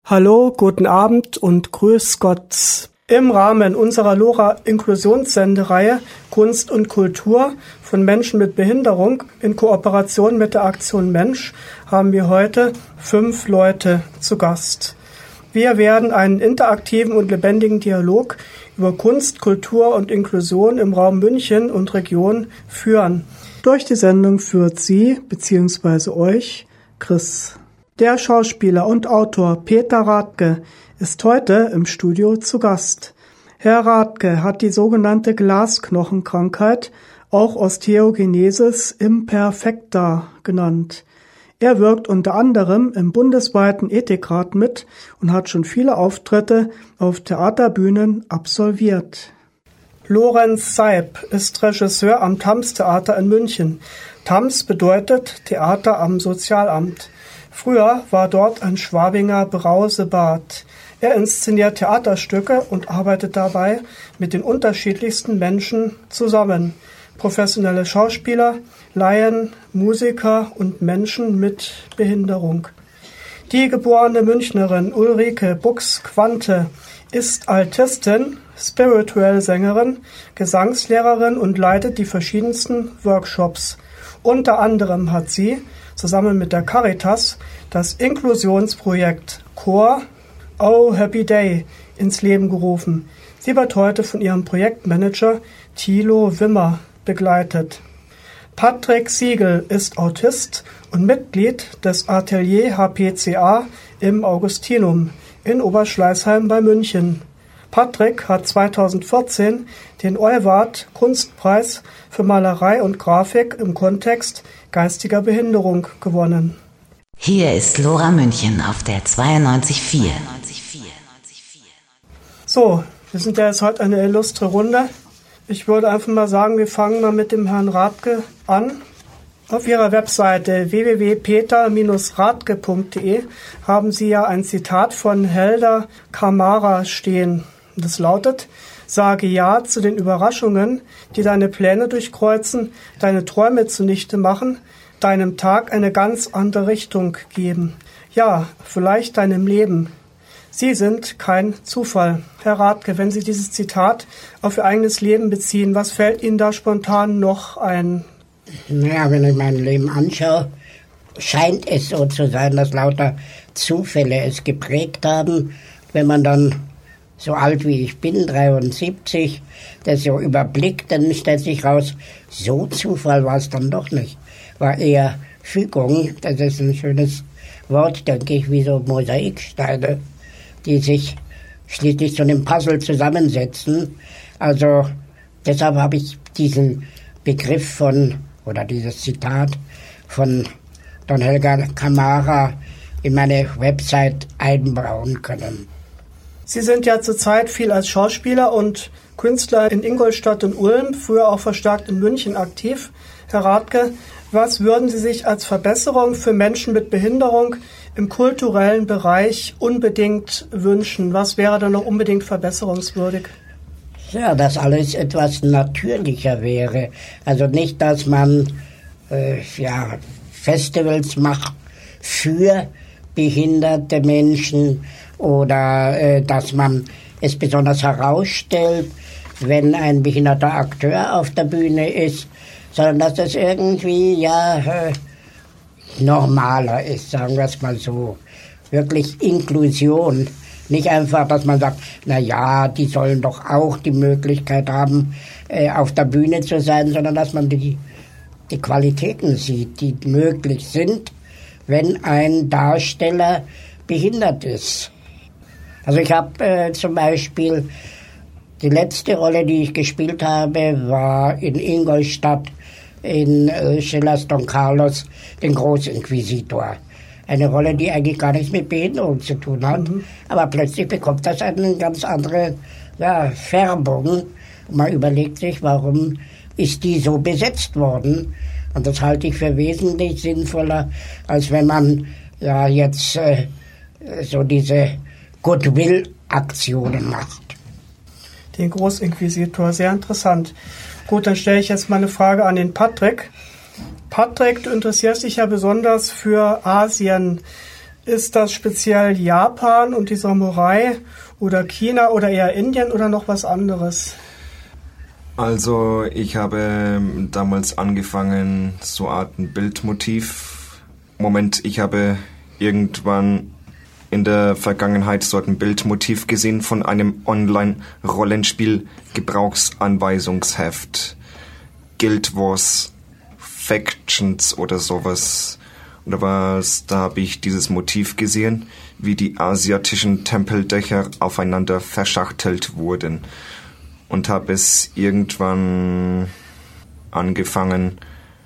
Hallo, guten Abend und grüß Gott. Im Rahmen unserer LoRa-Inklusionssendereihe Kunst und Kultur von Menschen mit Behinderung in Kooperation mit der Aktion Mensch haben wir heute 5 Leute zu Gast. Wir werden einen interaktiven und lebendigen Dialog über Kunst, Kultur und Inklusion im Raum München und Region führen. Durch die Sendung führt sie bzw. euch Chris. Der Schauspieler und Autor Peter Radke ist heute im Studio zu Gast. Herr Radke hat die sogenannte Glasknochenkrankheit, auch Osteogenesis imperfecta genannt. Er wirkt unter anderem im bundesweiten Ethikrat mit und hat schon viele Auftritte auf Theaterbühnen absolviert. Lorenz Seib ist Regisseur am Thames-Theater in München. Thames bedeutet Theater am Sozialamt. Früher war dort ein Schwabinger Brausebad. Er inszeniert Theaterstücke und arbeitet dabei mit den unterschiedlichsten Menschen zusammen. Professionelle Schauspieler, Laien, Musiker und Menschen mit Behinderung. Die geborene Münchnerin Ulrike Bux-Quante ist Altistin, Spiritual Sängerin, Gesangslehrerin und leitet die verschiedensten Workshops. Unter anderem hat sie zusammen mit der Caritas das Inklusionsprojekt Chor Oh Happy Day ins Leben gerufen. Sie wird heute von ihrem Projektmanager Thilo Wimmer begleitet. Patrick Siegel ist Autist und Mitglied des Atelier HPCA im Augustinum in Oberschleißheim bei München. Patrick hat 2014 den Euwart Kunstpreis für Malerei und Grafik im Kontext geistiger Behinderung gewonnen. Hier ist LoRa München auf der 92.4. So, wir sind ja jetzt heute eine illustre Runde. Ich würde einfach mal sagen, wir fangen mal mit dem Herrn Radke an. Auf Ihrer Webseite www.peter-radke.de haben Sie ja ein Zitat von Helder Kamara stehen. Das lautet: Sage Ja zu den Überraschungen, die deine Pläne durchkreuzen, deine Träume zunichte machen, deinem Tag eine ganz andere Richtung geben. Ja, vielleicht deinem Leben. Sie sind kein Zufall. Herr Radke, wenn Sie dieses Zitat auf Ihr eigenes Leben beziehen, was fällt Ihnen da spontan noch ein? Naja, wenn ich mein Leben anschaue, scheint es so zu sein, dass lauter Zufälle es geprägt haben. Wenn man dann so alt wie ich bin, 73, das so überblickt, dann stellt sich raus, so Zufall war es dann doch nicht. War eher Fügung, das ist ein schönes Wort, denke ich, wie so Mosaiksteine, die sich schließlich zu einem Puzzle zusammensetzen. Also deshalb habe ich diesen Begriff von, oder dieses Zitat von Don Helder Kamara in meine Website einbauen können. Sie sind ja zurzeit viel als Schauspieler und Künstler in Ingolstadt und Ulm, früher auch verstärkt in München aktiv. Herr Radke, was würden Sie sich als Verbesserung für Menschen mit Behinderung im kulturellen Bereich unbedingt wünschen? Was wäre da noch unbedingt verbesserungswürdig? Ja, dass alles etwas natürlicher wäre. Also nicht, dass man Festivals macht für behinderte Menschen oder dass man es besonders herausstellt, wenn ein behinderter Akteur auf der Bühne ist, sondern dass das irgendwie normaler ist, sagen wir es mal so. Wirklich Inklusion. Nicht einfach, dass man sagt, na ja, die sollen doch auch die Möglichkeit haben, auf der Bühne zu sein, sondern dass man die Qualitäten sieht, die möglich sind, wenn ein Darsteller behindert ist. Also ich habe zum Beispiel, die letzte Rolle, die ich gespielt habe, war in Ingolstadt in Schillers Don Carlos, den Großinquisitor. Eine Rolle, die eigentlich gar nichts mit Behinderung zu tun hat. Aber plötzlich bekommt das eine ganz andere Färbung. Und man überlegt sich, warum ist die so besetzt worden? Und das halte ich für wesentlich sinnvoller, als wenn man jetzt so diese Goodwill-Aktionen macht. Den Großinquisitor, sehr interessant. Gut, dann stelle ich jetzt mal eine Frage an den Patrick. Patrick, du interessierst dich ja besonders für Asien. Ist das speziell Japan und die Samurai oder China oder eher Indien oder noch was anderes? Also ich habe damals angefangen, so eine Art ein Bildmotiv. Ich habe irgendwann in der Vergangenheit so ein Bildmotiv gesehen von einem Online-Rollenspiel-Gebrauchsanweisungsheft. Guild Wars Factions oder sowas. Da habe ich dieses Motiv gesehen, wie die asiatischen Tempeldächer aufeinander verschachtelt wurden. Und habe es irgendwann angefangen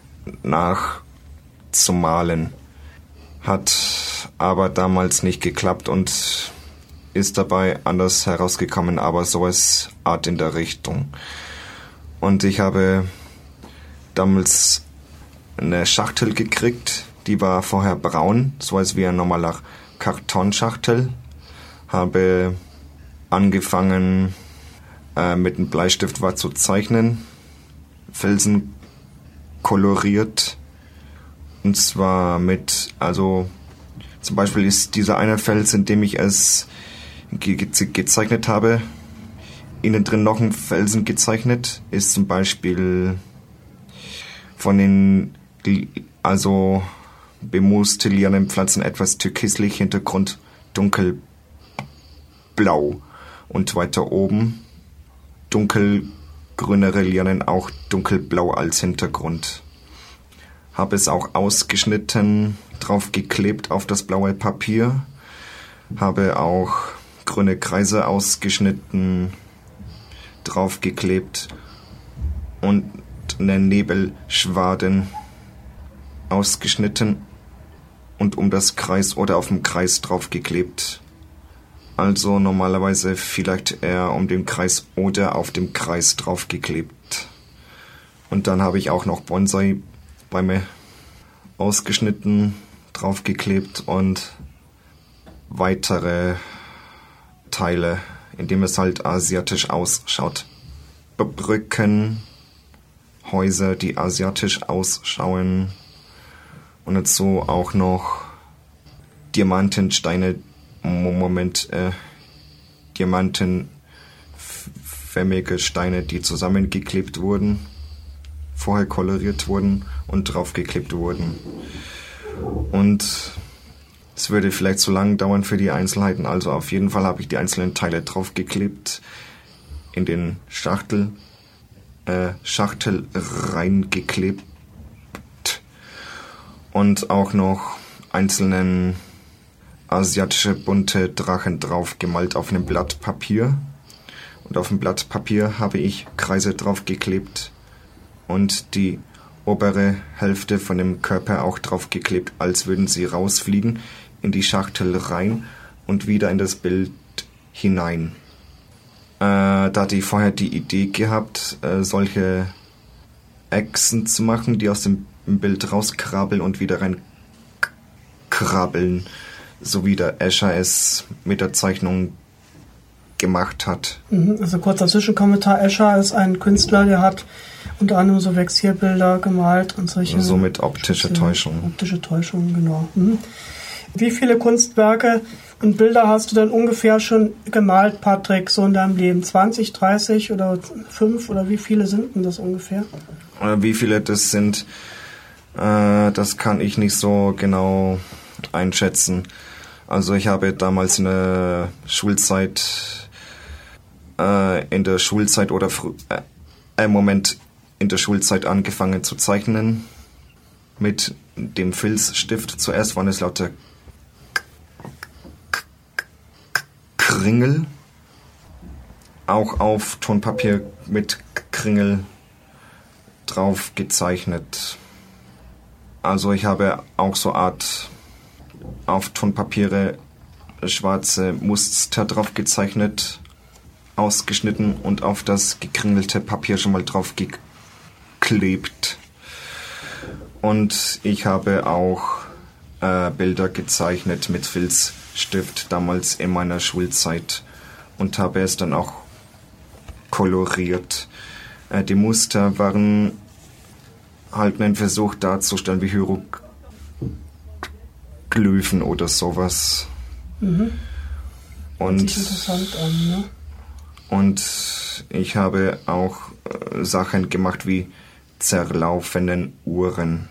nachzumalen. Hat aber damals nicht geklappt und ist dabei anders herausgekommen, aber sowas Art in der Richtung. Und ich habe damals eine Schachtel gekriegt, die war vorher braun, so als wie ein normaler Kartonschachtel. Habe angefangen mit einem Bleistift zu zeichnen, Felsen koloriert. Und zwar zum Beispiel ist dieser eine Fels, in dem ich es gezeichnet habe, innen drin noch ein Felsen gezeichnet, ist zum Beispiel von den bemooste Lianenpflanzen etwas türkislich, Hintergrund dunkelblau. Und weiter oben dunkelgrünere Lianen, auch dunkelblau als Hintergrund. Habe es auch ausgeschnitten, drauf geklebt auf das blaue Papier. Habe auch grüne Kreise ausgeschnitten, drauf geklebt und einen Nebelschwaden ausgeschnitten und um das Kreis oder auf dem Kreis drauf geklebt. Also normalerweise vielleicht eher um den Kreis oder auf dem Kreis drauf geklebt. Und dann habe ich auch noch Bonsai-Bäume ausgeschnitten, draufgeklebt und weitere Teile, indem es halt asiatisch ausschaut. Brücken, Häuser, die asiatisch ausschauen und dazu auch noch Diamantensteine, diamantenförmige Steine, die zusammengeklebt wurden, vorher koloriert wurden und draufgeklebt wurden. Und es würde vielleicht zu lang dauern für die Einzelheiten, also auf jeden Fall habe ich die einzelnen Teile draufgeklebt, in den Schachtel reingeklebt und auch noch einzelnen asiatische bunte Drachen drauf gemalt auf einem Blatt Papier. Und auf dem Blatt Papier habe ich Kreise draufgeklebt und die obere Hälfte von dem Körper auch draufgeklebt, als würden sie rausfliegen in die Schachtel rein und wieder in das Bild hinein. Da hatte ich vorher die Idee gehabt, solche Echsen zu machen, die aus dem Bild rauskrabbeln und wieder reinkrabbeln, so wie der Escher es mit der Zeichnung gemacht hat. Also kurzer Zwischenkommentar, Escher ist ein Künstler, der hat unter anderem so Vexierbilder gemalt und solche... So mit optischer Täuschung. Optische Täuschung, genau. Wie viele Kunstwerke und Bilder hast du denn ungefähr schon gemalt, Patrick, so in deinem Leben? 20, 30 oder 5 oder wie viele sind denn das ungefähr? Wie viele das sind, das kann ich nicht so genau einschätzen. Also ich habe damals in der Schulzeit in der Schulzeit angefangen zu zeichnen mit dem Filzstift. Zuerst waren es lauter Kringel, auch auf Tonpapier mit Kringel drauf gezeichnet. Also ich habe auch so Art auf Tonpapiere schwarze Muster drauf gezeichnet, ausgeschnitten und auf das gekringelte Papier schon mal drauf geklebt. Und ich habe auch Bilder gezeichnet mit Filzstift damals in meiner Schulzeit und habe es dann auch koloriert. Die Muster waren halt ein Versuch darzustellen, wie Glyphen oder sowas. Mhm. Und, sieht interessant an, ne? Und ich habe auch Sachen gemacht wie zerlaufenden Uhren.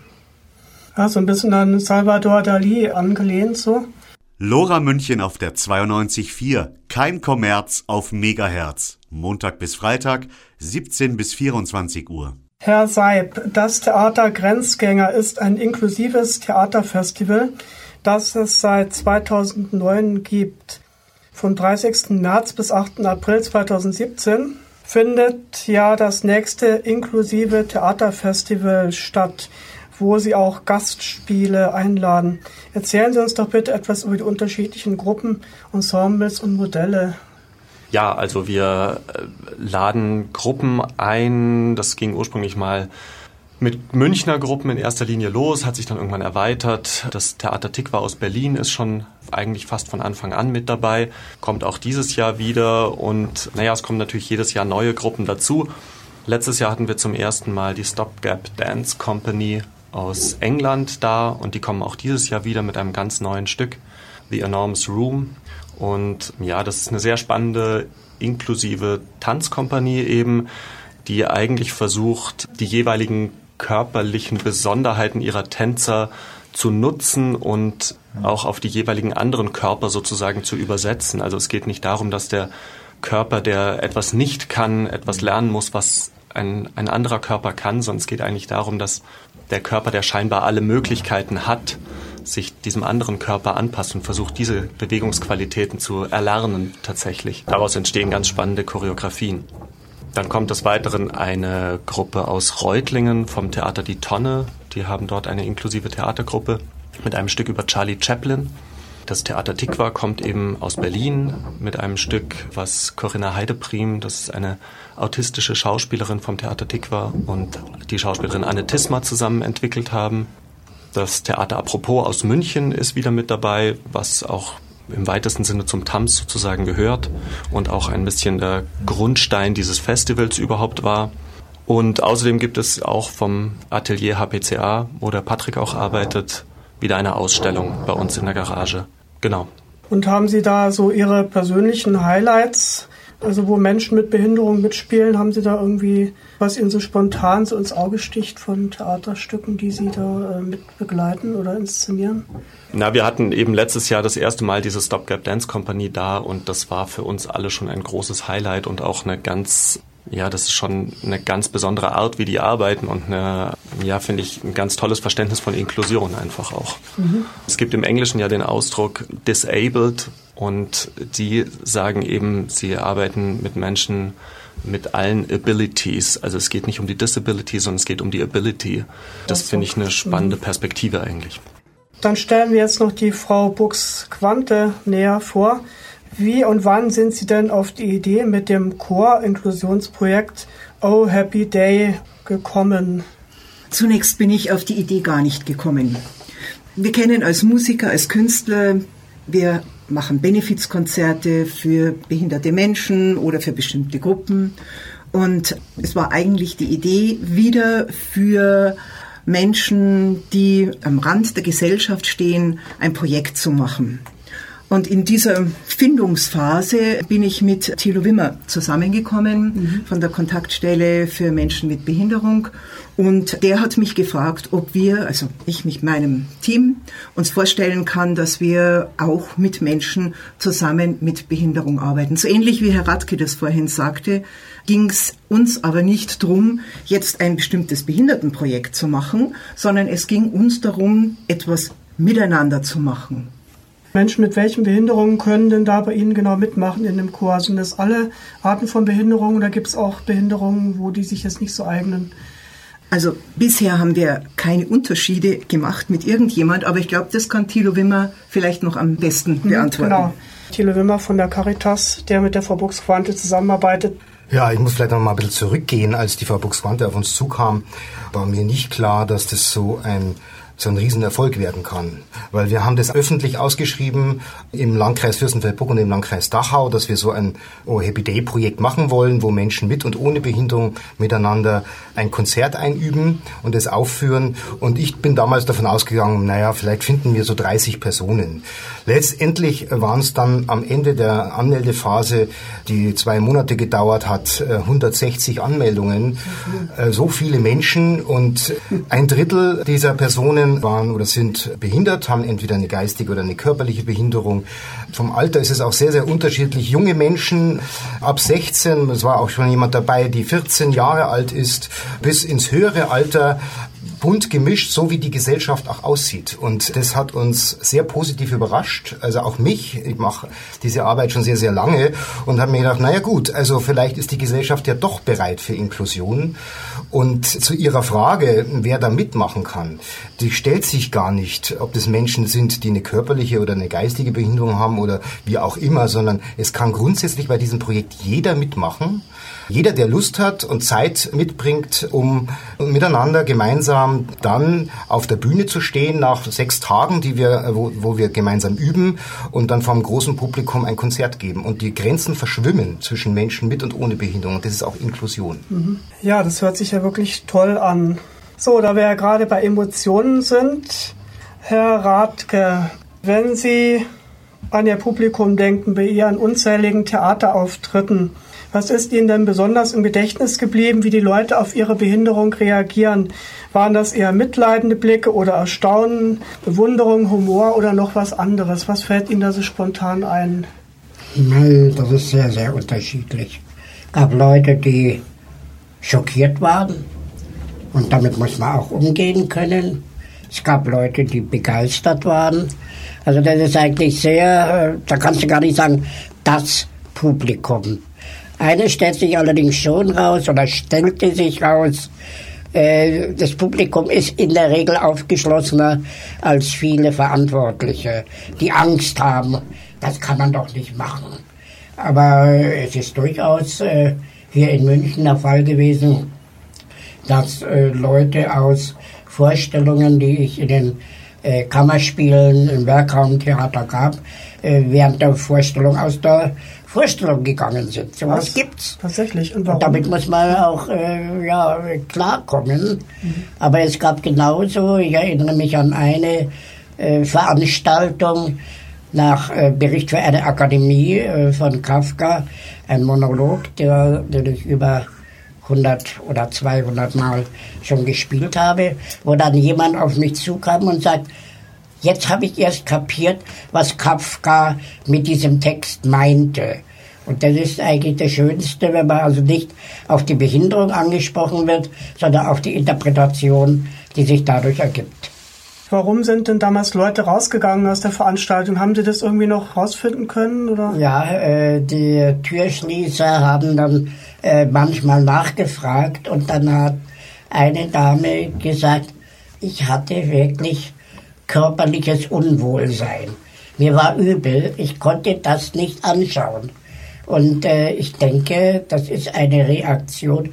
Ja, so ein bisschen an Salvador Dali angelehnt, so. Lora München auf der 92.4. Kein Kommerz auf Megahertz. Montag bis Freitag, 17 bis 24 Uhr. Herr Seib, das Theater Grenzgänger ist ein inklusives Theaterfestival, das es seit 2009 gibt. Vom 30. März bis 8. April 2017 findet ja das nächste inklusive Theaterfestival statt, wo Sie auch Gastspiele einladen. Erzählen Sie uns doch bitte etwas über die unterschiedlichen Gruppen, Ensembles und Modelle. Ja, also wir laden Gruppen ein. Das ging ursprünglich mal mit Münchner Gruppen in erster Linie los, hat sich dann irgendwann erweitert. Das Theater Tikva aus Berlin ist schon eigentlich fast von Anfang an mit dabei, kommt auch dieses Jahr wieder und es kommen natürlich jedes Jahr neue Gruppen dazu. Letztes Jahr hatten wir zum ersten Mal die Stopgap Dance Company aus England da und die kommen auch dieses Jahr wieder mit einem ganz neuen Stück, The Enormous Room. Und ja, das ist eine sehr spannende, inklusive Tanzkompanie eben, die eigentlich versucht, die jeweiligen körperlichen Besonderheiten ihrer Tänzer zu nutzen und auch auf die jeweiligen anderen Körper sozusagen zu übersetzen. Also es geht nicht darum, dass der Körper, der etwas nicht kann, etwas lernen muss, was ein anderer Körper kann, sondern es geht eigentlich darum, dass der Körper, der scheinbar alle Möglichkeiten hat, sich diesem anderen Körper anpasst und versucht, diese Bewegungsqualitäten zu erlernen tatsächlich. Daraus entstehen ganz spannende Choreografien. Dann kommt des Weiteren eine Gruppe aus Reutlingen vom Theater Die Tonne. Die haben dort eine inklusive Theatergruppe mit einem Stück über Charlie Chaplin. Das Theater Tikva kommt eben aus Berlin mit einem Stück, was Corinna Heideprim, das ist eine autistische Schauspielerin vom Theater Tikva, und die Schauspielerin Anne Tisma zusammen entwickelt haben. Das Theater Apropos aus München ist wieder mit dabei, was auch im weitesten Sinne zum TAMS sozusagen gehört und auch ein bisschen der Grundstein dieses Festivals überhaupt war. Und außerdem gibt es auch vom Atelier HPCA, wo der Patrick auch arbeitet, wieder eine Ausstellung bei uns in der Garage. Genau. Und haben Sie da so Ihre persönlichen Highlights, also wo Menschen mit Behinderung mitspielen? Haben Sie da irgendwie, was Ihnen so spontan so ins Auge sticht von Theaterstücken, die Sie da mit begleiten oder inszenieren? Wir hatten eben letztes Jahr das erste Mal diese Stopgap Dance Company da und das war für uns alle schon ein großes Highlight und auch das ist schon eine ganz besondere Art, wie die arbeiten und finde ich, ein ganz tolles Verständnis von Inklusion einfach auch. Mhm. Es gibt im Englischen ja den Ausdruck disabled und die sagen eben, sie arbeiten mit Menschen mit allen Abilities. Also es geht nicht um die Disability, sondern es geht um die Ability. Das finde ich eine spannende Perspektive eigentlich. Dann stellen wir jetzt noch die Frau Bux-Quante näher vor. Wie und wann sind Sie denn auf die Idee mit dem Chor-Inklusionsprojekt Oh Happy Day gekommen? Zunächst bin ich auf die Idee gar nicht gekommen. Wir kennen als Musiker, als Künstler, wir machen Benefizkonzerte für behinderte Menschen oder für bestimmte Gruppen. Und es war eigentlich die Idee, wieder für Menschen, die am Rand der Gesellschaft stehen, ein Projekt zu machen. Und in dieser Findungsphase bin ich mit Thilo Wimmer zusammengekommen von der Kontaktstelle für Menschen mit Behinderung. Und der hat mich gefragt, ob wir, also ich mit meinem Team, uns vorstellen kann, dass wir auch mit Menschen zusammen mit Behinderung arbeiten. So ähnlich wie Herr Radke das vorhin sagte, ging es uns aber nicht darum, jetzt ein bestimmtes Behindertenprojekt zu machen, sondern es ging uns darum, etwas miteinander zu machen. Menschen mit welchen Behinderungen können denn da bei Ihnen genau mitmachen in dem Chor? Sind das alle Arten von Behinderungen oder gibt es auch Behinderungen, wo die sich jetzt nicht so eignen? Also bisher haben wir keine Unterschiede gemacht mit irgendjemand, aber ich glaube, das kann Thilo Wimmer vielleicht noch am besten beantworten. Genau, Thilo Wimmer von der Caritas, der mit der Frau Bux-Quante zusammenarbeitet. Ja, ich muss vielleicht noch mal ein bisschen zurückgehen. Als die Frau Bux-Quante auf uns zukam, war mir nicht klar, dass das so ein so ein Riesenerfolg werden kann. Weil wir haben das öffentlich ausgeschrieben im Landkreis Fürstenfeldbruck und im Landkreis Dachau, dass wir so ein Happy Day Projekt machen wollen, wo Menschen mit und ohne Behinderung miteinander ein Konzert einüben und es aufführen. Und ich bin damals davon ausgegangen, naja, vielleicht finden wir so 30 Personen. Letztendlich waren es dann am Ende der Anmeldephase, die 2 Monate gedauert hat, 160 Anmeldungen. So viele Menschen, und ein Drittel dieser Personen waren oder sind behindert, haben entweder eine geistige oder eine körperliche Behinderung. Vom Alter ist es auch sehr, sehr unterschiedlich. Junge Menschen ab 16, es war auch schon jemand dabei, die 14 Jahre alt ist, bis ins höhere Alter, bunt gemischt, so wie die Gesellschaft auch aussieht. Und das hat uns sehr positiv überrascht, also auch mich. Ich mache diese Arbeit schon sehr, sehr lange und habe mir gedacht, naja gut, also vielleicht ist die Gesellschaft ja doch bereit für Inklusion. Und zu Ihrer Frage, wer da mitmachen kann, die stellt sich gar nicht, ob das Menschen sind, die eine körperliche oder eine geistige Behinderung haben oder wie auch immer, sondern es kann grundsätzlich bei diesem Projekt jeder mitmachen. Jeder, der Lust hat und Zeit mitbringt, um miteinander gemeinsam dann auf der Bühne zu stehen nach 6 Tagen, wo wir gemeinsam üben und dann vom großen Publikum ein Konzert geben. Und die Grenzen verschwimmen zwischen Menschen mit und ohne Behinderung. Und das ist auch Inklusion. Ja, das hört sich ja wirklich toll an. So, da wir ja gerade bei Emotionen sind, Herr Rathke, wenn Sie an Ihr Publikum denken, bei Ihren unzähligen Theaterauftritten, was ist Ihnen denn besonders im Gedächtnis geblieben, wie die Leute auf ihre Behinderung reagieren? Waren das eher mitleidende Blicke oder Erstaunen, Bewunderung, Humor oder noch was anderes? Was fällt Ihnen da so spontan ein? Das ist sehr, sehr unterschiedlich. Es gab Leute, die schockiert waren und damit muss man auch umgehen können. Es gab Leute, die begeistert waren. Also das ist eigentlich sehr, da kannst du gar nicht sagen, das Publikum. Eines stellt sich allerdings schon raus oder stellte sich raus, das Publikum ist in der Regel aufgeschlossener als viele Verantwortliche, die Angst haben, das kann man doch nicht machen. Aber es ist durchaus hier in München der Fall gewesen, dass Leute aus Vorstellungen, die ich in den Kammerspielen im Werkraumtheater gab, während der Vorstellung aus der Vorstellung gegangen sind. So was gibt's. Tatsächlich. Und warum? Und damit muss man auch klarkommen. Aber es gab genauso, ich erinnere mich an eine Veranstaltung nach Bericht für eine Akademie von Kafka, ein Monolog, den ich über 100 oder 200 Mal schon gespielt habe, wo dann jemand auf mich zukam und sagt, jetzt habe ich erst kapiert, was Kafka mit diesem Text meinte. Und das ist eigentlich das Schönste, wenn man also nicht auf die Behinderung angesprochen wird, sondern auf die Interpretation, die sich dadurch ergibt. Warum sind denn damals Leute rausgegangen aus der Veranstaltung? Haben Sie das irgendwie noch rausfinden können? Oder? Ja, die Türschließer haben dann manchmal nachgefragt und dann hat eine Dame gesagt, ich hatte wirklich körperliches Unwohlsein. Mir war übel, ich konnte das nicht anschauen. Und ich denke, das ist eine Reaktion.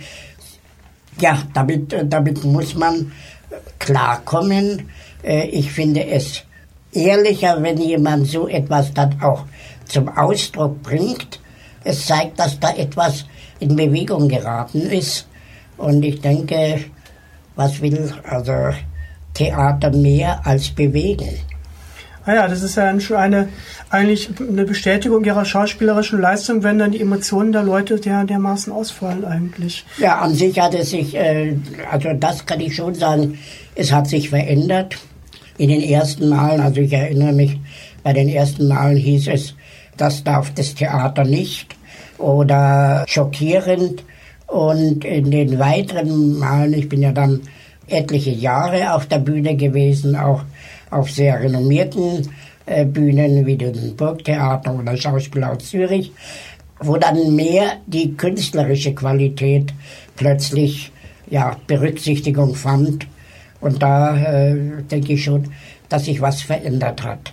Ja, damit muss man klarkommen. Ich finde es ehrlicher, wenn jemand so etwas dann auch zum Ausdruck bringt. Es zeigt, dass da etwas in Bewegung geraten ist. Und ich denke, was will also Theater mehr als bewegen? Ja, das ist ja eigentlich eine Bestätigung ihrer schauspielerischen Leistung, wenn dann die Emotionen der Leute dermaßen ausfallen eigentlich. Ja, an sich hat es sich, also das kann ich schon sagen, es hat sich verändert. In den ersten Malen, also ich erinnere mich, bei den ersten Malen hieß es, das darf das Theater nicht oder schockierend. Und in den weiteren Malen, ich bin ja dann etliche Jahre auf der Bühne gewesen, auch auf sehr renommierten Bühnen wie dem Burgtheater oder Schauspielhaus Zürich, wo dann mehr die künstlerische Qualität plötzlich Berücksichtigung fand. Und da denke ich schon, dass sich was verändert hat.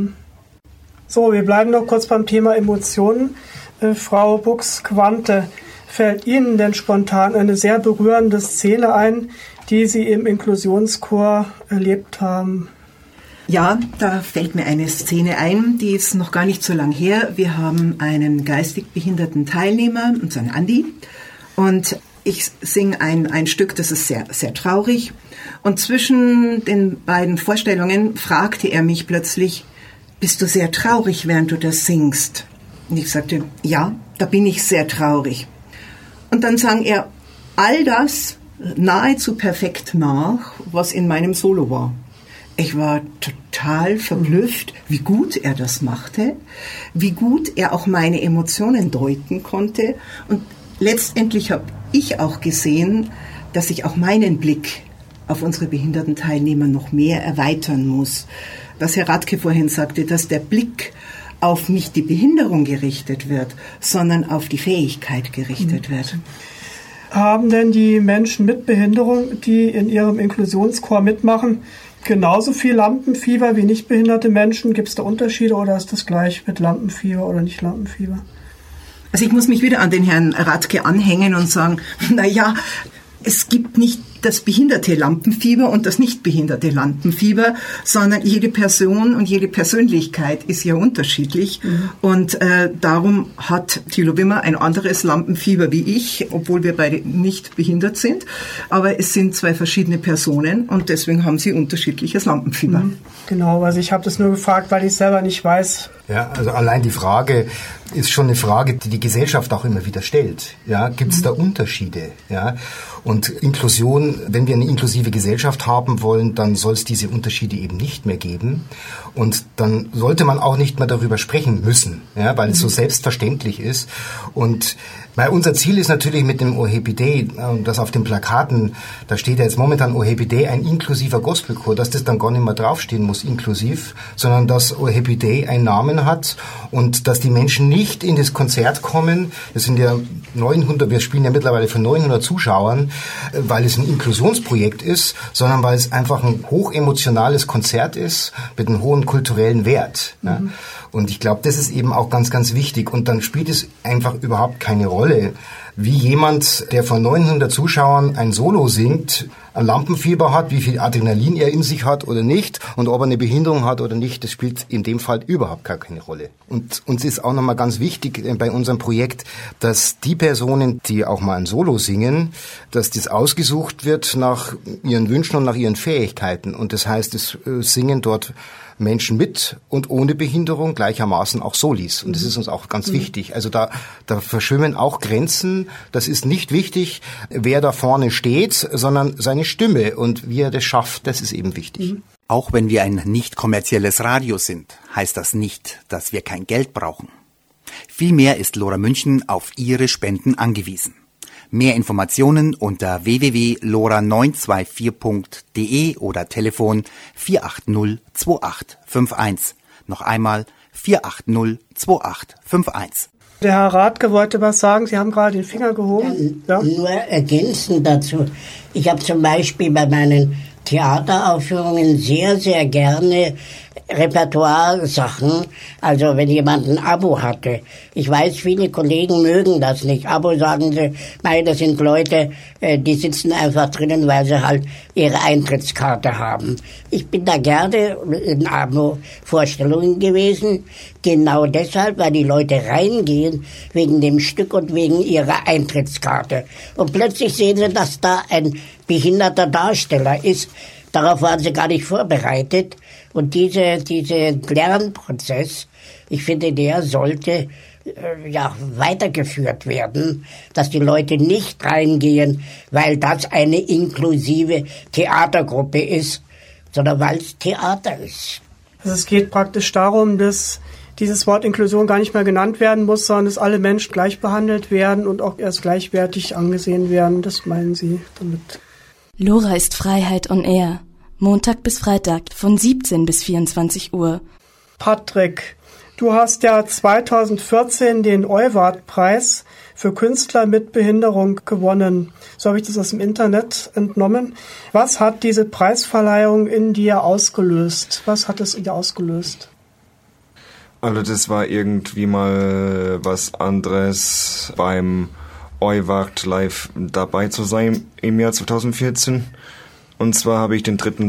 So, wir bleiben noch kurz beim Thema Emotionen. Frau Bux-Quante, fällt Ihnen denn spontan eine sehr berührende Szene ein, die Sie im Inklusionschor erlebt haben? Ja, da fällt mir eine Szene ein, die ist noch gar nicht so lang her. Wir haben einen geistig behinderten Teilnehmer, unseren Andi, und ich singe ein Stück, das ist sehr, sehr traurig. Und zwischen den beiden Vorstellungen fragte er mich plötzlich, bist du sehr traurig, während du das singst? Und ich sagte, ja, da bin ich sehr traurig. Und dann sang er all das nahezu perfekt nach, was in meinem Solo war. Ich war total verblüfft, wie gut er das machte, wie gut er auch meine Emotionen deuten konnte. Und letztendlich habe ich auch gesehen, dass ich auch meinen Blick auf unsere behinderten Teilnehmer noch mehr erweitern muss. Was Herr Radke vorhin sagte, dass der Blick auf nicht die Behinderung gerichtet wird, sondern auf die Fähigkeit gerichtet wird. Haben denn die Menschen mit Behinderung, die in ihrem Inklusionschor mitmachen, genauso viel Lampenfieber wie nicht behinderte Menschen? Gibt es da Unterschiede oder ist das gleich mit Lampenfieber oder nicht Lampenfieber? Also ich muss mich wieder an den Herrn Radke anhängen und sagen, naja, es gibt nicht das behinderte Lampenfieber und das nicht behinderte Lampenfieber, sondern jede Person und jede Persönlichkeit ist ja unterschiedlich. Und darum hat Thilo Wimmer ein anderes Lampenfieber wie ich, obwohl wir beide nicht behindert sind. Aber es sind zwei verschiedene Personen und deswegen haben sie unterschiedliches Lampenfieber. Genau, also ich habe das nur gefragt, weil ich selber nicht weiß. Ja, also allein die Frage ist schon eine Frage, die die Gesellschaft auch immer wieder stellt. Ja, gibt es da Unterschiede? Ja, und Inklusion, wenn wir eine inklusive Gesellschaft haben wollen, dann soll es diese Unterschiede eben nicht mehr geben. Und dann sollte man auch nicht mehr darüber sprechen müssen, ja, weil es so selbstverständlich ist. Und weil unser Ziel ist natürlich mit dem OHBD, das auf den Plakaten, da steht ja jetzt momentan OHBD, ein inklusiver Gospelchor, dass das dann gar nicht mehr draufstehen muss, inklusiv, sondern dass OHBD einen Namen hat und dass die Menschen nicht in das Konzert kommen. Das sind ja 900, wir spielen ja mittlerweile von 900 Zuschauern, weil es ein Inklusionsprojekt ist, sondern weil es einfach ein hochemotionales Konzert ist mit einem hohen kulturellen Wert. Ja. Und ich glaube, das ist eben auch ganz, ganz wichtig. Und dann spielt es einfach überhaupt keine Rolle, wie jemand, der von 900 Zuschauern ein Solo singt, ein Lampenfieber hat, wie viel Adrenalin er in sich hat oder nicht und ob er eine Behinderung hat oder nicht, das spielt in dem Fall überhaupt gar keine Rolle. Und uns ist auch nochmal ganz wichtig bei unserem Projekt, dass die Personen, die auch mal ein Solo singen, dass das ausgesucht wird nach ihren Wünschen und nach ihren Fähigkeiten. Und das heißt, es singen dort Menschen mit und ohne Behinderung, gleichermaßen auch Solis. Und das ist uns auch ganz wichtig. Also da verschwimmen auch Grenzen. Das ist nicht wichtig, wer da vorne steht, sondern seine Stimme und wie er das schafft, das ist eben wichtig. Auch wenn wir ein nicht kommerzielles Radio sind, heißt das nicht, dass wir kein Geld brauchen. Vielmehr ist Lora München auf Ihre Spenden angewiesen. Mehr Informationen unter www.lora924.de oder Telefon 480 2851. Noch einmal 480 2851. Der Herr Radke wollte was sagen. Sie haben gerade den Finger gehoben. Ja? Nur ergänzend dazu. Ich habe zum Beispiel bei meinen Theateraufführungen sehr, sehr gerne Repertoire-Sachen, also wenn jemand ein Abo hatte. Ich weiß, viele Kollegen mögen das nicht. Abo, sagen sie, nein, das sind Leute, die sitzen einfach drinnen, weil sie halt ihre Eintrittskarte haben. Ich bin da gerne in Abo-Vorstellungen gewesen, genau deshalb, weil die Leute reingehen wegen dem Stück und wegen ihrer Eintrittskarte. Und plötzlich sehen sie, dass da ein behinderter Darsteller ist. Darauf waren sie gar nicht vorbereitet. Und dieser Lernprozess, ich finde, der sollte weitergeführt werden, dass die Leute nicht reingehen, weil das eine inklusive Theatergruppe ist, sondern weil es Theater ist. Also es geht praktisch darum, dass dieses Wort Inklusion gar nicht mehr genannt werden muss, sondern dass alle Menschen gleich behandelt werden und auch erst gleichwertig angesehen werden. Das meinen Sie damit? Lora ist Freiheit on Air. Montag bis Freitag von 17 bis 24 Uhr. Patrick, du hast ja 2014 den Euwart-Preis für Künstler mit Behinderung gewonnen. So habe ich das aus dem Internet entnommen. Was hat diese Preisverleihung in dir ausgelöst? Was hat es in dir ausgelöst? Also das war irgendwie mal was anderes beim Euwart live dabei zu sein im Jahr 2014. Und zwar habe ich den 3.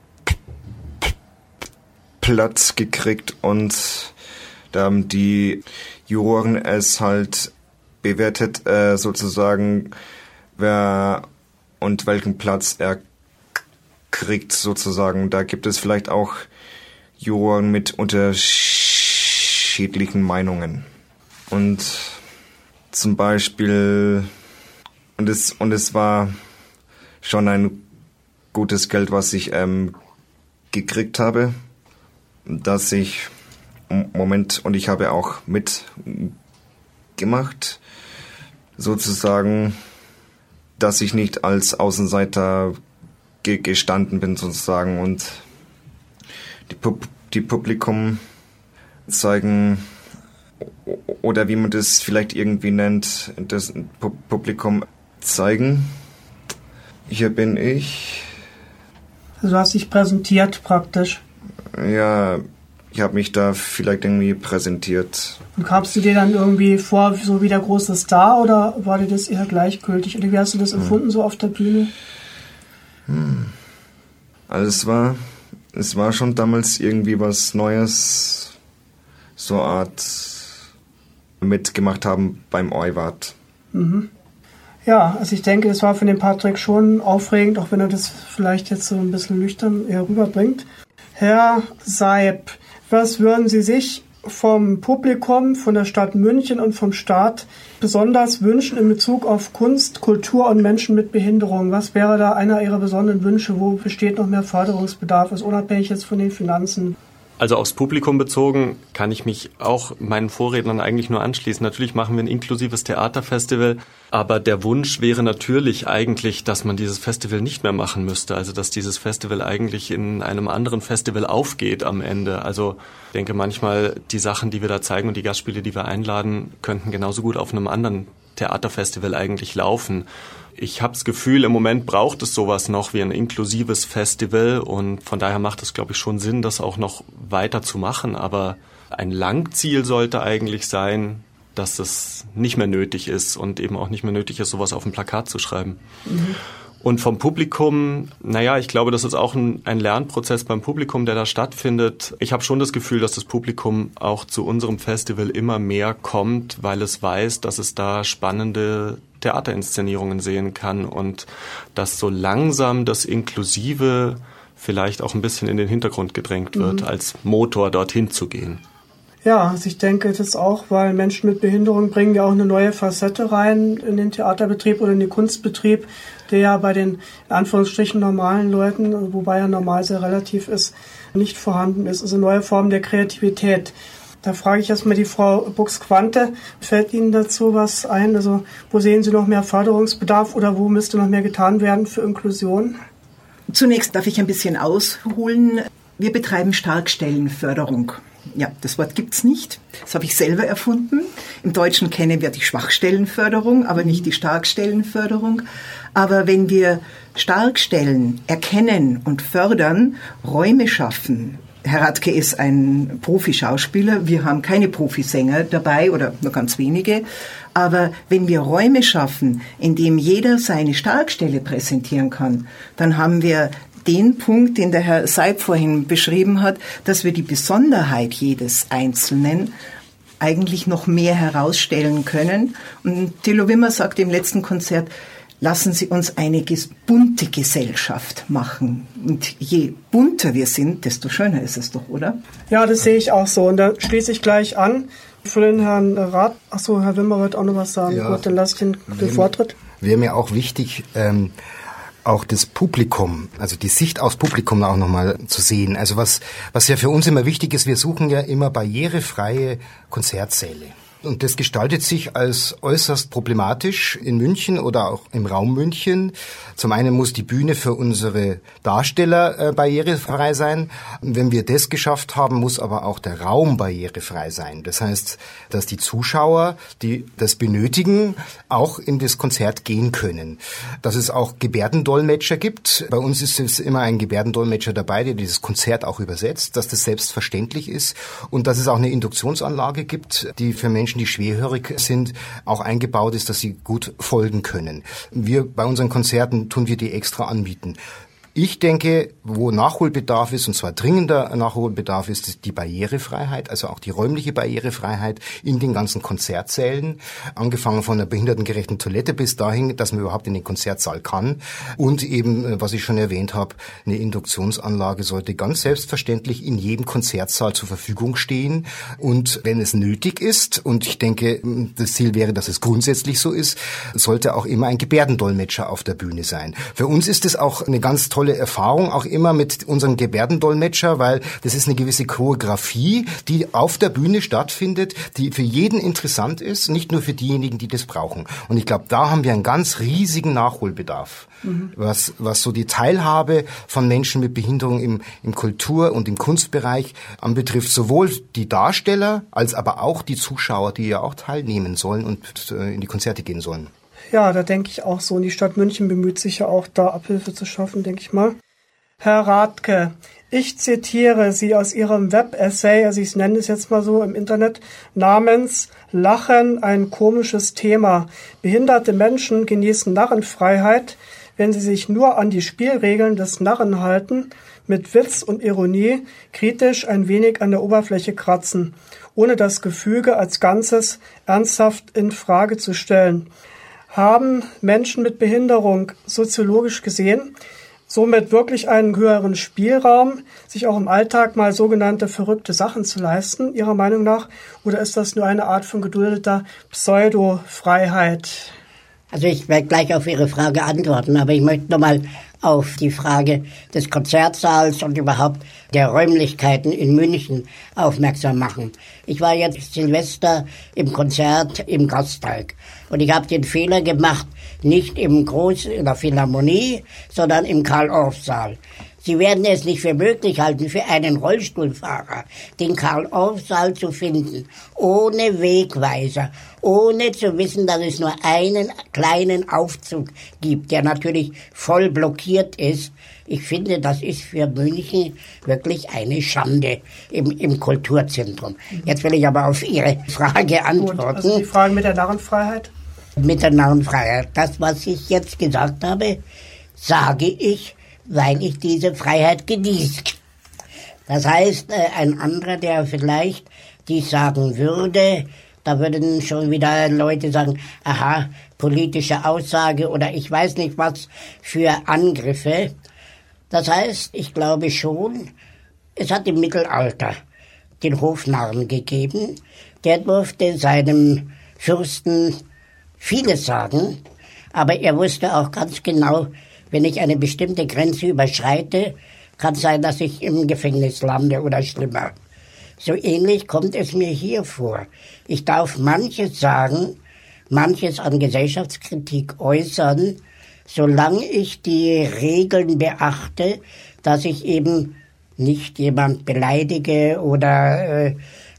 Platz gekriegt und da haben die Juroren es halt bewertet, sozusagen, wer und welchen Platz er kriegt, sozusagen. Da gibt es vielleicht auch Juroren mit unterschiedlichen Meinungen. Und zum Beispiel, und es war schon ein gutes Geld, was ich gekriegt habe, dass ich und ich habe auch mitgemacht, sozusagen, dass ich nicht als Außenseiter gestanden bin, sozusagen, und die Publikum zeigen, oder wie man das vielleicht irgendwie nennt, das Publikum zeigen. Hier bin ich. Also du hast dich präsentiert praktisch. Ja, ich habe mich da vielleicht irgendwie präsentiert. Und kamst du dir dann irgendwie vor, so wie der große Star, oder war dir das eher gleichgültig? Oder wie hast du das empfunden, so auf der Bühne? Also es war schon damals irgendwie was Neues, so eine Art mitgemacht haben beim Euwart. Mhm. Ja, also ich denke, das war für den Patrick schon aufregend, auch wenn er das vielleicht jetzt so ein bisschen nüchtern eher rüberbringt. Herr Seib, was würden Sie sich vom Publikum, von der Stadt München und vom Staat besonders wünschen in Bezug auf Kunst, Kultur und Menschen mit Behinderung? Was wäre da einer Ihrer besonderen Wünsche? Wo besteht noch mehr Förderungsbedarf? Ist unabhängig jetzt von den Finanzen? Also aufs Publikum bezogen kann ich mich auch meinen Vorrednern eigentlich nur anschließen. Natürlich machen wir ein inklusives Theaterfestival, aber der Wunsch wäre natürlich eigentlich, dass man dieses Festival nicht mehr machen müsste. Also dass dieses Festival eigentlich in einem anderen Festival aufgeht am Ende. Also ich denke manchmal, die Sachen, die wir da zeigen und die Gastspiele, die wir einladen, könnten genauso gut auf einem anderen Theaterfestival eigentlich laufen. Ich habe das Gefühl, im Moment braucht es sowas noch wie ein inklusives Festival und von daher macht es, glaube ich, schon Sinn, das auch noch weiter zu machen. Aber ein Langziel sollte eigentlich sein, dass es nicht mehr nötig ist und eben auch nicht mehr nötig ist, sowas auf ein Plakat zu schreiben. Mhm. Und vom Publikum, ich glaube, das ist auch ein Lernprozess beim Publikum, der da stattfindet. Ich habe schon das Gefühl, dass das Publikum auch zu unserem Festival immer mehr kommt, weil es weiß, dass es da spannende Theaterinszenierungen sehen kann und dass so langsam das Inklusive vielleicht auch ein bisschen in den Hintergrund gedrängt wird, als Motor dorthin zu gehen. Ja, also ich denke das auch, weil Menschen mit Behinderung bringen ja auch eine neue Facette rein in den Theaterbetrieb oder in den Kunstbetrieb, der ja bei den in Anführungsstrichen normalen Leuten, wobei ja normal sehr relativ ist, nicht vorhanden ist. Also neue Formen der Kreativität. Da frage ich erstmal die Frau Buchs-Quante, fällt Ihnen dazu was ein? Also wo sehen Sie noch mehr Förderungsbedarf oder wo müsste noch mehr getan werden für Inklusion? Zunächst darf ich ein bisschen ausholen. Wir betreiben Starkstellenförderung. Ja, das Wort gibt's nicht. Das habe ich selber erfunden. Im Deutschen kennen wir die Schwachstellenförderung, aber nicht die Starkstellenförderung. Aber wenn wir Starkstellen erkennen und fördern, Räume schaffen. Herr Radke ist ein Profischauspieler. Wir haben keine Profisänger dabei oder nur ganz wenige. Aber wenn wir Räume schaffen, in dem jeder seine Starkstelle präsentieren kann, dann haben wir den Punkt, den der Herr Seib vorhin beschrieben hat, dass wir die Besonderheit jedes Einzelnen eigentlich noch mehr herausstellen können. Und Thilo Wimmer sagte im letzten Konzert, lassen Sie uns eine bunte Gesellschaft machen. Und je bunter wir sind, desto schöner ist es doch, oder? Ja, das sehe ich auch so. Und da schließe ich gleich an für den Herrn Rath. Achso, Herr Wimmer wird auch noch was sagen. Ja, gut, dann lasse ich den Vortritt. Wäre mir auch wichtig, auch das Publikum, also die Sicht aufs Publikum auch nochmal zu sehen. Also was ja für uns immer wichtig ist, wir suchen ja immer barrierefreie Konzertsäle. Und das gestaltet sich als äußerst problematisch in München oder auch im Raum München. Zum einen muss die Bühne für unsere Darsteller barrierefrei sein. Und wenn wir das geschafft haben, muss aber auch der Raum barrierefrei sein. Das heißt, dass die Zuschauer, die das benötigen, auch in das Konzert gehen können. Dass es auch Gebärdendolmetscher gibt. Bei uns ist es immer ein Gebärdendolmetscher dabei, der dieses Konzert auch übersetzt, dass das selbstverständlich ist und dass es auch eine Induktionsanlage gibt, die für Menschen Menschen, die schwerhörig sind, auch eingebaut ist, dass sie gut folgen können. Wir bei unseren Konzerten tun wir die extra anbieten. Ich denke, wo Nachholbedarf ist, und zwar dringender Nachholbedarf ist die Barrierefreiheit, also auch die räumliche Barrierefreiheit in den ganzen Konzertsälen, angefangen von einer behindertengerechten Toilette bis dahin, dass man überhaupt in den Konzertsaal kann. Und eben, was ich schon erwähnt habe, eine Induktionsanlage sollte ganz selbstverständlich in jedem Konzertsaal zur Verfügung stehen. Und wenn es nötig ist, und ich denke, das Ziel wäre, dass es grundsätzlich so ist, sollte auch immer ein Gebärdendolmetscher auf der Bühne sein. Für uns ist es auch eine ganz tolle Erfahrung, auch immer mit unserem Gebärdendolmetscher, weil das ist eine gewisse Choreografie, die auf der Bühne stattfindet, die für jeden interessant ist, nicht nur für diejenigen, die das brauchen. Und ich glaube, da haben wir einen ganz riesigen Nachholbedarf, was so die Teilhabe von Menschen mit Behinderung im Kultur- und im Kunstbereich anbetrifft, sowohl die Darsteller als aber auch die Zuschauer, die ja auch teilnehmen sollen und in die Konzerte gehen sollen. Ja, da denke ich auch so. Und die Stadt München bemüht sich ja auch, da Abhilfe zu schaffen, denke ich mal. Herr Rathke, ich zitiere Sie aus Ihrem Web-Essay, also ich nenne es jetzt mal so im Internet, namens Lachen, ein komisches Thema. Behinderte Menschen genießen Narrenfreiheit, wenn sie sich nur an die Spielregeln des Narren halten, mit Witz und Ironie kritisch ein wenig an der Oberfläche kratzen, ohne das Gefüge als Ganzes ernsthaft in Frage zu stellen. Haben Menschen mit Behinderung soziologisch gesehen somit wirklich einen höheren Spielraum, sich auch im Alltag mal sogenannte verrückte Sachen zu leisten, Ihrer Meinung nach? Oder ist das nur eine Art von geduldeter Pseudo-Freiheit? Also ich werde gleich auf Ihre Frage antworten, aber ich möchte nochmal auf die Frage des Konzertsaals und überhaupt der Räumlichkeiten in München aufmerksam machen. Ich war jetzt Silvester im Konzert im Gasteig und ich habe den Fehler gemacht, nicht in der Philharmonie, sondern im Karl-Orff-Saal. Sie werden es nicht für möglich halten, für einen Rollstuhlfahrer den Karl-Orff-Saal zu finden, ohne Wegweiser, ohne zu wissen, dass es nur einen kleinen Aufzug gibt, der natürlich voll blockiert ist. Ich finde, das ist für München wirklich eine Schande im Kulturzentrum. Jetzt will ich aber auf Ihre Frage antworten. Gut, also die Frage mit der Narrenfreiheit? Mit der Narrenfreiheit. Das, was ich jetzt gesagt habe, sage ich, weil ich diese Freiheit genieße. Das heißt, ein anderer, der vielleicht dies sagen würde, da würden schon wieder Leute sagen, aha, politische Aussage oder ich weiß nicht was für Angriffe. Das heißt, ich glaube schon, es hat im Mittelalter den Hofnarren gegeben, der durfte seinem Fürsten vieles sagen, aber er wusste auch ganz genau, wenn ich eine bestimmte Grenze überschreite, kann es sein, dass ich im Gefängnis lande oder schlimmer. So ähnlich kommt es mir hier vor. Ich darf manches sagen, manches an Gesellschaftskritik äußern, solange ich die Regeln beachte, dass ich eben nicht jemand beleidige oder,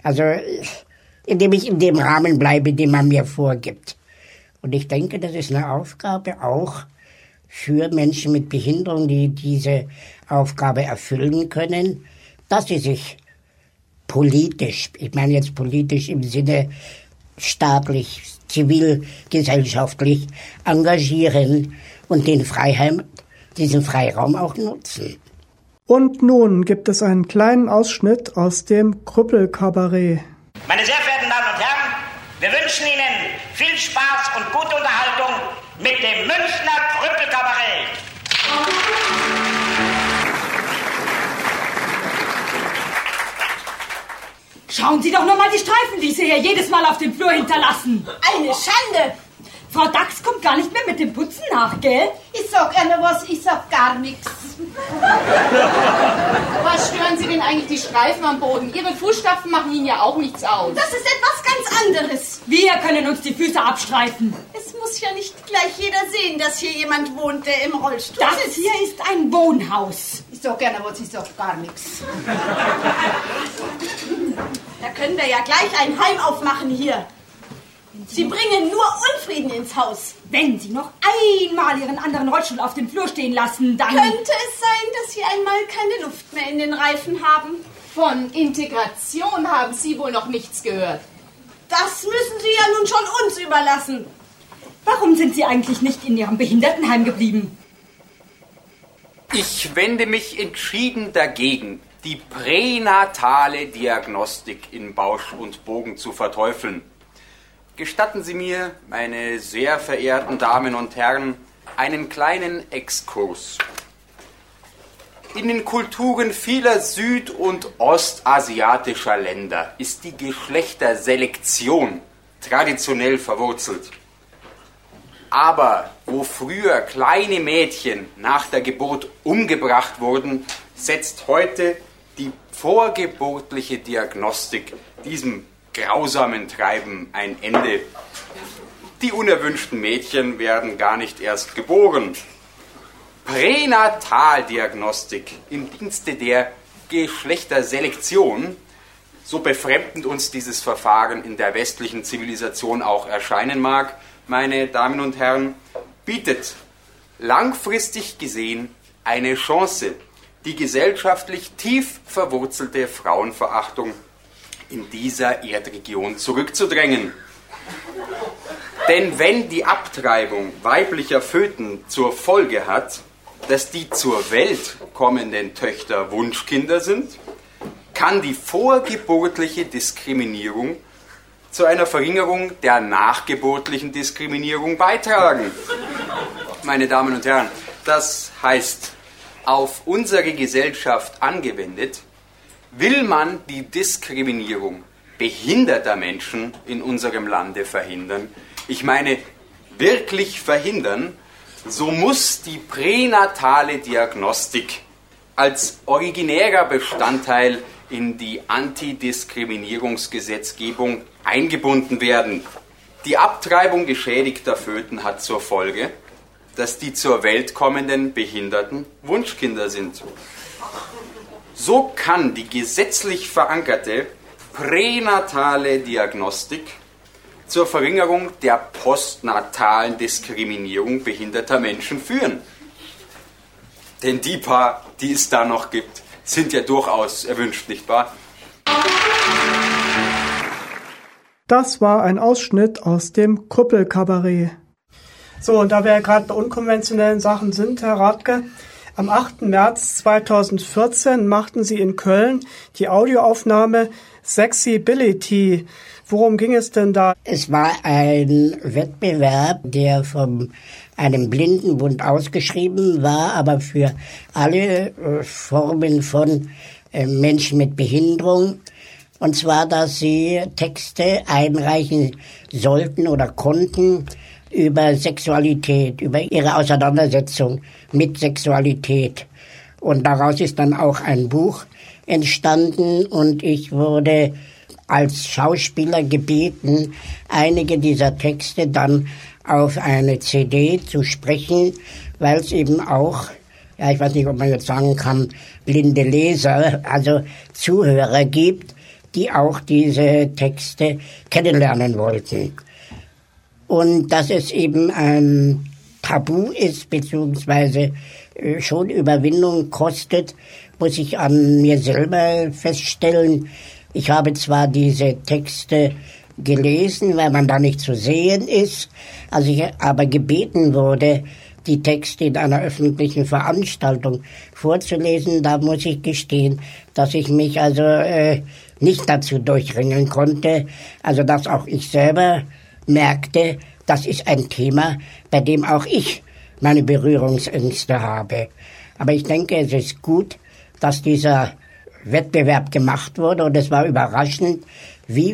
indem ich in dem Rahmen bleibe, den man mir vorgibt. Und ich denke, das ist eine Aufgabe auch für Menschen mit Behinderung, die diese Aufgabe erfüllen können, dass sie sich politisch, ich meine jetzt politisch im Sinne staatlich, zivilgesellschaftlich engagieren und diesen Freiraum auch nutzen. Und nun gibt es einen kleinen Ausschnitt aus dem Krüppel-Kabarett. Meine sehr verehrten Damen und Herren, wir wünschen Ihnen viel Spaß und gute Unterhaltung mit dem Münchner Krüppel-Kabarett. Schauen Sie doch nur mal die Streifen, die Sie hier jedes Mal auf dem Flur hinterlassen. Eine Schande! Frau Dachs kommt gar nicht mehr mit dem Putzen nach, gell? Ich sag Ihnen was, ich sag gar nichts. Was stören Sie denn eigentlich die Streifen am Boden? Ihre Fußstapfen machen Ihnen ja auch nichts aus. Das ist etwas ganz anderes. Wir können uns die Füße abstreifen. Es muss ja nicht gleich jeder sehen, dass hier jemand wohnt, der im Rollstuhl das sitzt. Hier ist ein Wohnhaus. Ich sag gerne was, ich sag gar nichts. Da können wir ja gleich ein Heim aufmachen hier. Sie bringen nur Unfrieden ins Haus. Wenn Sie noch einmal Ihren anderen Rollstuhl auf dem Flur stehen lassen, dann... Könnte es sein, dass Sie einmal keine Luft mehr in den Reifen haben? Von Integration haben Sie wohl noch nichts gehört. Das müssen Sie ja nun schon uns überlassen. Warum sind Sie eigentlich nicht in Ihrem Behindertenheim geblieben? Ich wende mich entschieden dagegen, die pränatale Diagnostik in Bausch und Bogen zu verteufeln. Gestatten Sie mir, meine sehr verehrten Damen und Herren, einen kleinen Exkurs. In den Kulturen vieler süd- und ostasiatischer Länder ist die Geschlechterselektion traditionell verwurzelt. Aber wo früher kleine Mädchen nach der Geburt umgebracht wurden, setzt heute die vorgeburtliche Diagnostik diesem grausamen Treiben ein Ende. Die unerwünschten Mädchen werden gar nicht erst geboren. Pränataldiagnostik im Dienste der Geschlechterselektion, so befremdend uns dieses Verfahren in der westlichen Zivilisation auch erscheinen mag, meine Damen und Herren, bietet langfristig gesehen eine Chance, die gesellschaftlich tief verwurzelte Frauenverachtung in dieser Erdregion zurückzudrängen. Denn wenn die Abtreibung weiblicher Föten zur Folge hat, dass die zur Welt kommenden Töchter Wunschkinder sind, kann die vorgeburtliche Diskriminierung zu einer Verringerung der nachgeburtlichen Diskriminierung beitragen. Meine Damen und Herren, das heißt, auf unsere Gesellschaft angewendet, will man die Diskriminierung behinderter Menschen in unserem Lande verhindern, ich meine wirklich verhindern, so muss die pränatale Diagnostik als originärer Bestandteil in die Antidiskriminierungsgesetzgebung eingebunden werden. Die Abtreibung geschädigter Föten hat zur Folge, dass die zur Welt kommenden Behinderten Wunschkinder sind. So kann die gesetzlich verankerte pränatale Diagnostik zur Verringerung der postnatalen Diskriminierung behinderter Menschen führen. Denn die paar, die es da noch gibt, sind ja durchaus erwünscht, nicht wahr? Das war ein Ausschnitt aus dem Kuppelkabarett. So, und da wir ja gerade bei unkonventionellen Sachen sind, Herr Rathke, am 8. März 2014 machten Sie in Köln die Audioaufnahme Sexibility. Worum ging es denn da? Es war ein Wettbewerb, der von einem Blindenbund ausgeschrieben war, aber für alle Formen von Menschen mit Behinderung. Und zwar, dass sie Texte einreichen sollten oder konnten über Sexualität, über ihre Auseinandersetzung mit Sexualität. Und daraus ist dann auch ein Buch entstanden und ich wurde als Schauspieler gebeten, einige dieser Texte dann auf eine CD zu sprechen, weil es eben auch, ja, ich weiß nicht, ob man jetzt sagen kann, blinde Leser, also Zuhörer gibt, die auch diese Texte kennenlernen wollten. Und dass es eben ein Tabu ist, beziehungsweise schon Überwindung kostet, muss ich an mir selber feststellen. Ich habe zwar diese Texte gelesen, weil man da nicht zu sehen ist, als ich aber gebeten wurde, die Texte in einer öffentlichen Veranstaltung vorzulesen, da muss ich gestehen, dass ich mich also nicht dazu durchringen konnte, also dass auch ich selber merkte, das ist ein Thema, bei dem auch ich meine Berührungsängste habe. Aber ich denke, es ist gut, dass dieser Wettbewerb gemacht wurde und es war überraschend, wie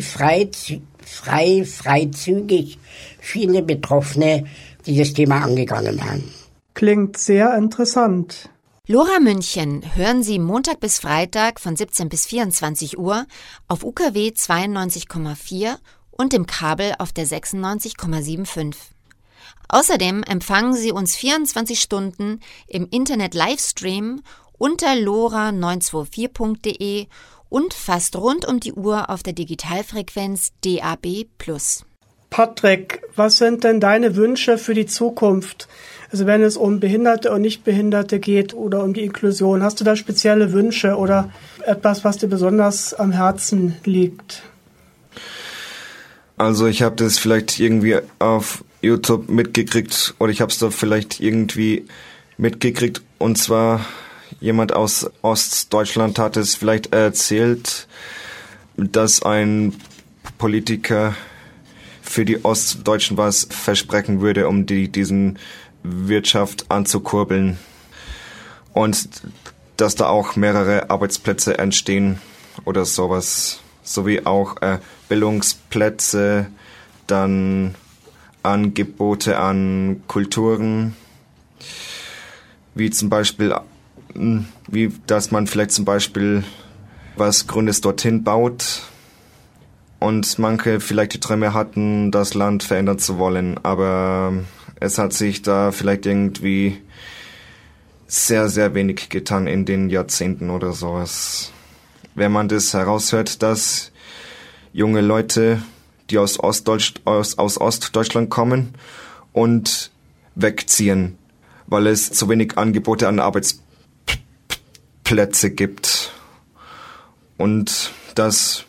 freizügig viele Betroffene dieses Thema angegangen haben. Klingt sehr interessant. Lora München hören Sie Montag bis Freitag von 17 bis 24 Uhr auf UKW 92,4 und im Kabel auf der 96,75. Außerdem empfangen Sie uns 24 Stunden im Internet Livestream unter lora924.de und fast rund um die Uhr auf der Digitalfrequenz DAB+. Patrick, was sind denn deine Wünsche für die Zukunft? Also wenn es um Behinderte und Nichtbehinderte geht oder um die Inklusion, hast du da spezielle Wünsche oder etwas, was dir besonders am Herzen liegt? Also ich habe das vielleicht irgendwie auf YouTube mitgekriegt oder ich habe es da vielleicht irgendwie mitgekriegt und zwar jemand aus Ostdeutschland hat es vielleicht erzählt, dass ein Politiker für die Ostdeutschen was versprechen würde, um diesen Wirtschaft anzukurbeln und dass da auch mehrere Arbeitsplätze entstehen oder sowas, sowie auch Bildungsplätze, dann Angebote an Kulturen, wie zum Beispiel, wie dass man vielleicht zum Beispiel was Grünes dorthin baut und manche vielleicht die Träume hatten, das Land verändern zu wollen, aber es hat sich da vielleicht irgendwie sehr, sehr wenig getan in den Jahrzehnten oder sowas. Wenn man das heraushört, dass junge Leute, die aus Ostdeutschland kommen und wegziehen, weil es zu wenig Angebote an Arbeitsplätze gibt. Und dass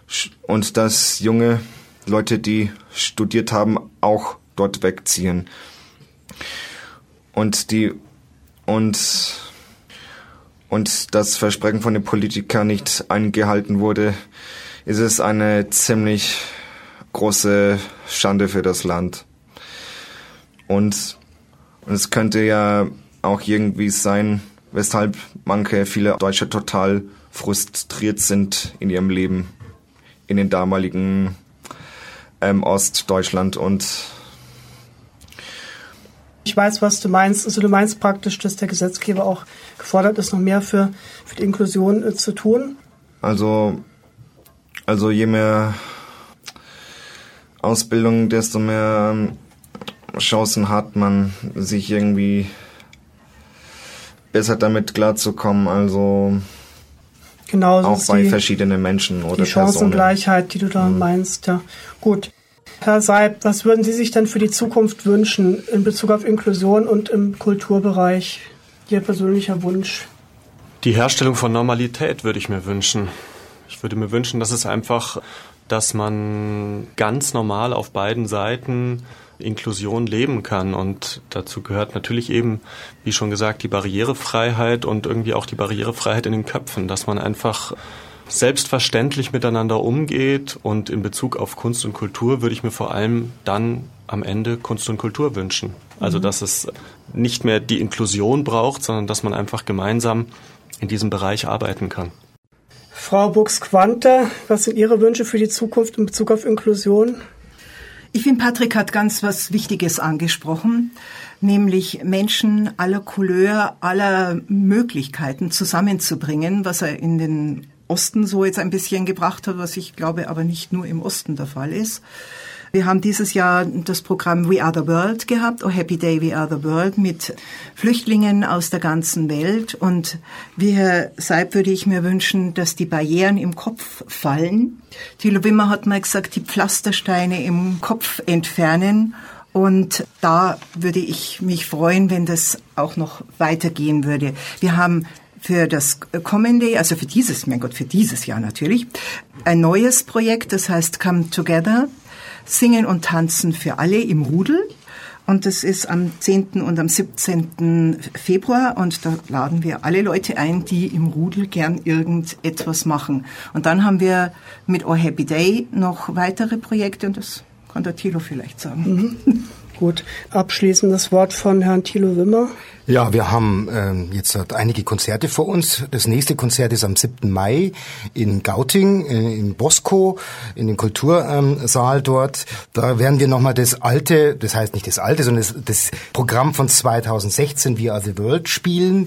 junge Leute, die studiert haben, auch dort wegziehen. Und das Versprechen von den Politikern nicht eingehalten wurde, ist es eine ziemlich große Schande für das Land. Und es könnte ja auch irgendwie sein, weshalb viele Deutsche total frustriert sind in ihrem Leben, in den damaligen Ostdeutschland. Und ich weiß, was du meinst. Also du meinst praktisch, dass der Gesetzgeber auch gefordert ist, noch mehr für die Inklusion zu tun? Also je mehr Ausbildung, desto mehr Chancen hat man, sich irgendwie besser damit klarzukommen. Also genau, auch bei verschiedenen Menschen oder die Chancengleichheit, Personen. Die du da meinst, ja. Gut. Herr Seib, was würden Sie sich denn für die Zukunft wünschen in Bezug auf Inklusion und im Kulturbereich? Ihr persönlicher Wunsch? Die Herstellung von Normalität würde ich mir wünschen. Ich würde mir wünschen, dass man ganz normal auf beiden Seiten Inklusion leben kann. Und dazu gehört natürlich eben, wie schon gesagt, die Barrierefreiheit und irgendwie auch die Barrierefreiheit in den Köpfen, dass man einfach selbstverständlich miteinander umgeht. Und in Bezug auf Kunst und Kultur würde ich mir vor allem dann am Ende Kunst und Kultur wünschen. Also dass es nicht mehr die Inklusion braucht, sondern dass man einfach gemeinsam in diesem Bereich arbeiten kann. Frau Buchs-Quanter, was sind Ihre Wünsche für die Zukunft in Bezug auf Inklusion? Ich finde, Patrick hat ganz was Wichtiges angesprochen, nämlich Menschen aller Couleur, aller Möglichkeiten zusammenzubringen, was er in den Osten so jetzt ein bisschen gebracht hat, was ich glaube aber nicht nur im Osten der Fall ist. Wir haben dieses Jahr das Programm We Are the World gehabt, Oh Happy Day We Are the World, mit Flüchtlingen aus der ganzen Welt. Und wie Herr Seib würde ich mir wünschen, dass die Barrieren im Kopf fallen. Thilo Wimmer hat mal gesagt, die Pflastersteine im Kopf entfernen. Und da würde ich mich freuen, wenn das auch noch weitergehen würde. Wir haben für das kommende, also für dieses Jahr natürlich, ein neues Projekt, das heißt Come Together. Singen und Tanzen für alle im Rudel. Und das ist am 10. und am 17. Februar. Und da laden wir alle Leute ein, die im Rudel gern irgendetwas machen. Und dann haben wir mit Oh Happy Day noch weitere Projekte. Und das kann der Thilo vielleicht sagen. Gut. Abschließendes Wort von Herrn Thilo Wimmer. Ja, wir haben jetzt einige Konzerte vor uns. Das nächste Konzert ist am 7. Mai in Gauting, in Bosco, in dem Kultursaal dort. Da werden wir nochmal das alte, das heißt nicht das alte, sondern das Programm von 2016, We Are the World, spielen.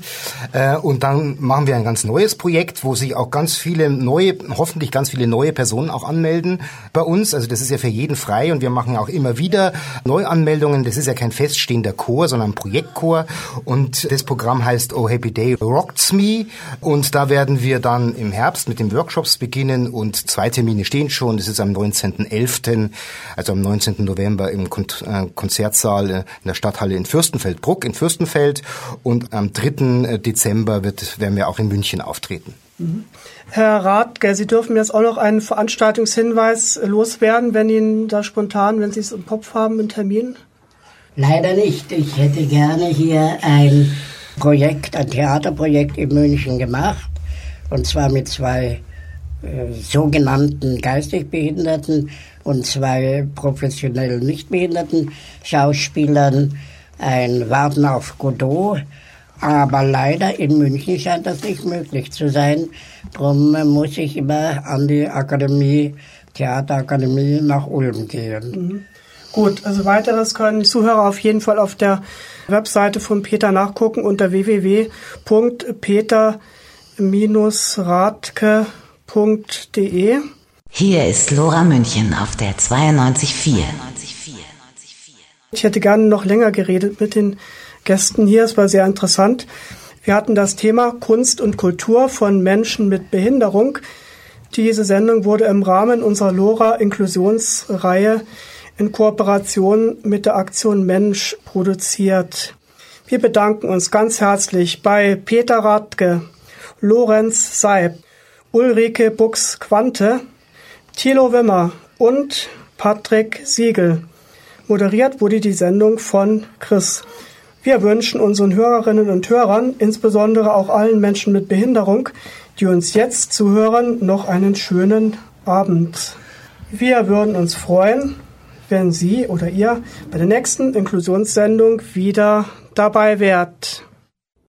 Und dann machen wir ein ganz neues Projekt, wo sich auch hoffentlich ganz viele neue Personen auch anmelden bei uns. Also das ist ja für jeden frei und wir machen auch immer wieder Neuanmeldungen. Das ist ja kein feststehender Chor, sondern ein Projektchor. Und das Programm heißt Oh Happy Day Rocks Me. Und da werden wir dann im Herbst mit den Workshops beginnen. Und 2 Termine stehen schon. Das ist am 19.11., also am 19. November im Konzertsaal in der Stadthalle in Fürstenfeldbruck in Fürstenfeld. Und am 3. Dezember werden wir auch in München auftreten. Herr Rathke, Sie dürfen jetzt auch noch einen Veranstaltungshinweis loswerden, wenn Sie es im Kopf haben, einen Termin? Leider nicht. Ich hätte gerne hier ein Theaterprojekt in München gemacht, und zwar mit 2 sogenannten geistig Behinderten und 2 professionell nicht behinderten Schauspielern, ein Warten auf Godot. Aber leider in München scheint das nicht möglich zu sein. Darum muss ich immer an die Theaterakademie nach Ulm gehen. Gut, also weiteres können Zuhörer auf jeden Fall auf der Webseite von Peter nachgucken unter www.peter-rathke.de. Hier ist Lora München auf der 92.4. Ich hätte gerne noch länger geredet mit den Gästen hier. Es war sehr interessant. Wir hatten das Thema Kunst und Kultur von Menschen mit Behinderung. Diese Sendung wurde im Rahmen unserer LoRa-Inklusionsreihe in Kooperation mit der Aktion Mensch produziert. Wir bedanken uns ganz herzlich bei Peter Rathke, Lorenz Seib, Ulrike Bux-Quante, Thilo Wimmer und Patrick Siegel. Moderiert wurde die Sendung von Chris. Wir wünschen unseren Hörerinnen und Hörern, insbesondere auch allen Menschen mit Behinderung, die uns jetzt zuhören, noch einen schönen Abend. Wir würden uns freuen, wenn Sie oder ihr bei der nächsten Inklusionssendung wieder dabei wärt.